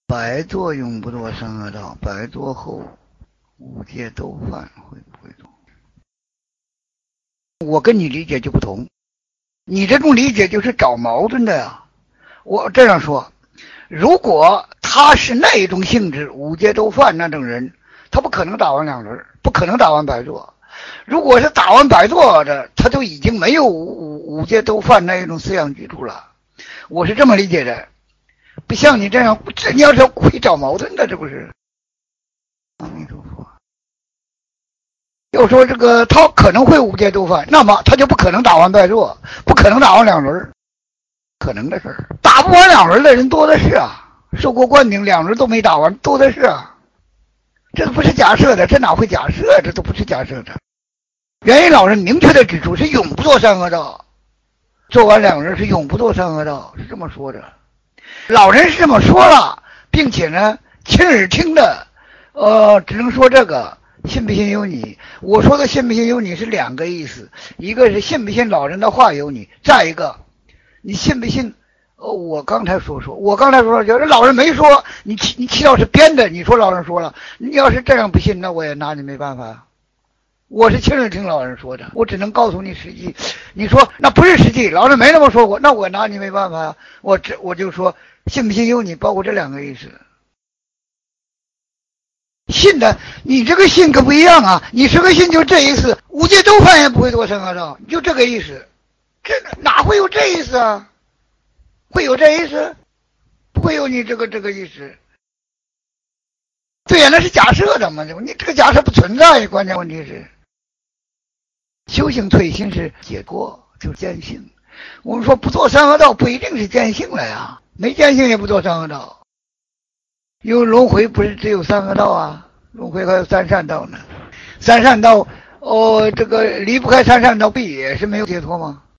白做永不堕三恶道，白做后五戒都犯，会不会做？我跟你理解就不同，你这种理解就是找矛盾的呀。我这样说，如果他是那一种性质，五戒都犯那种人，他不可能打完两轮，不可能打完白做。如果是打完白做的，他就已经没有五戒都犯那一种思想基础了。我是这么理解的，不像你这样，你要是会找矛盾的，这不是？阿弥陀佛。要说这个他可能会五戒都犯，那么他就不可能打完白做，不可能打完两轮，可能的事儿。打不完两轮的人多的是啊，受过灌顶两轮都没打完，多的是啊。这个不是假设的，这哪会假设？这都不是假设的。元因老人明确的指出，是永不做三恶道，做完两轮是永不做三恶道，是这么说的。老人是这么说了，并且呢，亲耳听的，只能说这个信不信由你。我说的信不信由你是两个意思，一个是信不信老人的话由你，再一个，你信不信？我刚才说，就是老人没说，你祈祷是编的，你说老人说了，你要是这样不信，那我也拿你没办法。我是亲耳听老人说的，我只能告诉你实际。你说那不是实际，老人没那么说过，那我拿你没办法呀。我就说信不信由你，包括这两个意思。信的，你这个信可不一样啊！你这个信就这意思，五戒都犯也不会堕三恶道，就这个意思。这哪会有这意思啊？会有这意思？不会有你这个意思。对呀，那是假设的嘛，你这个假设不存在，关键问题是。修行退心是解脱，就是见性。我们说不做三恶道不一定是见性了呀，没见性也不做三恶道。因为轮回不是只有三恶道啊，轮回还有三善道呢。三善道，这个离不开三善道，不也是没有解脱吗？